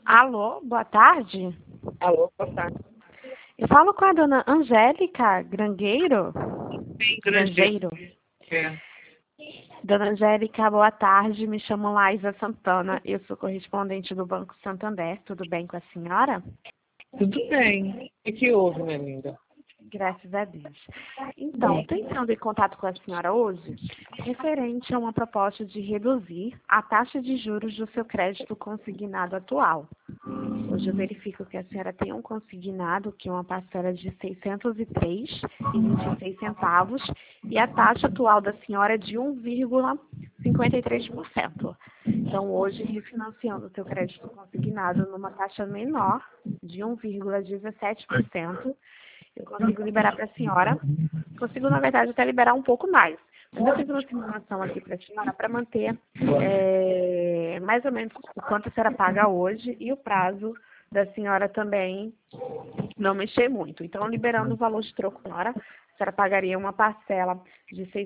Alô, boa tarde. Alô, boa tarde. Eu falo com a dona Angélica Grangeiro. Sim, Grangeiro. É. Dona Angélica, boa tarde. Me chamo Laísa Santana. Eu sou correspondente do Banco Santander. Tudo bem com a senhora? Tudo bem. O que houve, minha linda? Graças a Deus. Então, estou entrando em contato com a senhora hoje, referente a uma proposta de reduzir a taxa de juros do seu crédito consignado atual. Hoje eu verifico que a senhora tem um consignado, que é uma parcela de R$ 603,26, e a taxa atual da senhora é de 1,53%. Então, hoje, refinanciando o seu crédito consignado numa taxa menor, de 1,17%, eu consigo liberar para a senhora. Consigo, na verdade, até liberar um pouco mais. Mas eu fiz uma simulação aqui para a senhora para manter mais ou menos o quanto a senhora paga hoje e o prazo da senhora também não mexer muito. Então, liberando o valor de troco na hora, a senhora pagaria uma parcela de R$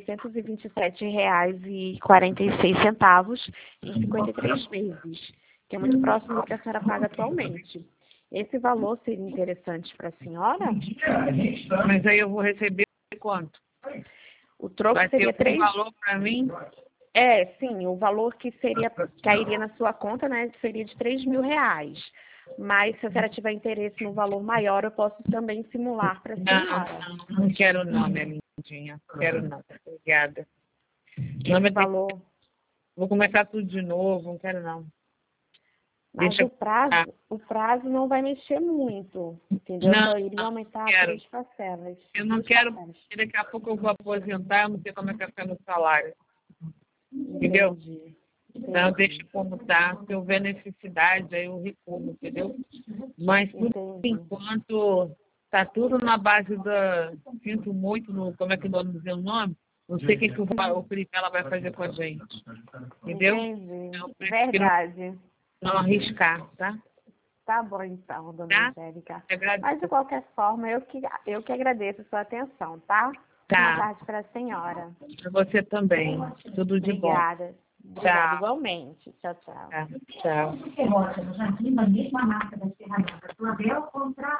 627,46 em 53 meses, que é muito próximo do que a senhora paga atualmente. Esse valor seria interessante para a senhora? Mas aí eu vou receber quanto? O troco Vai seria ter um valor para mim? Sim, o valor que cairia na sua conta, né, seria de R$ 3.000. Mas se a senhora tiver interesse no valor maior, eu posso também simular para a senhora. Não quero não, minha lindinha. Quero não. Obrigada. Esse valor... Vou começar tudo de novo, não quero não. Mas o prazo não vai mexer muito, entendeu? Não, Só iria aumentar 3 parcelas. Eu não quero, porque daqui a pouco eu vou aposentar, eu não sei como é que vai ficar meu salário. Entendeu? Entendi. Então, deixa como tá. Se houver necessidade, aí eu recuo, entendeu? Mas, por enquanto, tá tudo na base da... Sinto muito, como é que eu vou dizer o nome? Não sei o que o Felipe ela vai fazer com a gente. Entendeu? Entendi. Então, Verdade. Não arriscar, tá? Tá bom, então, dona Tá? Angélica. Agradeço. Mas, de qualquer forma, eu que agradeço a sua atenção, tá? Tá. Boa tarde para a senhora. Para você também. Tudo de bom. Obrigada. Obrigada, igualmente. Tchau, tchau. Tá. Tchau.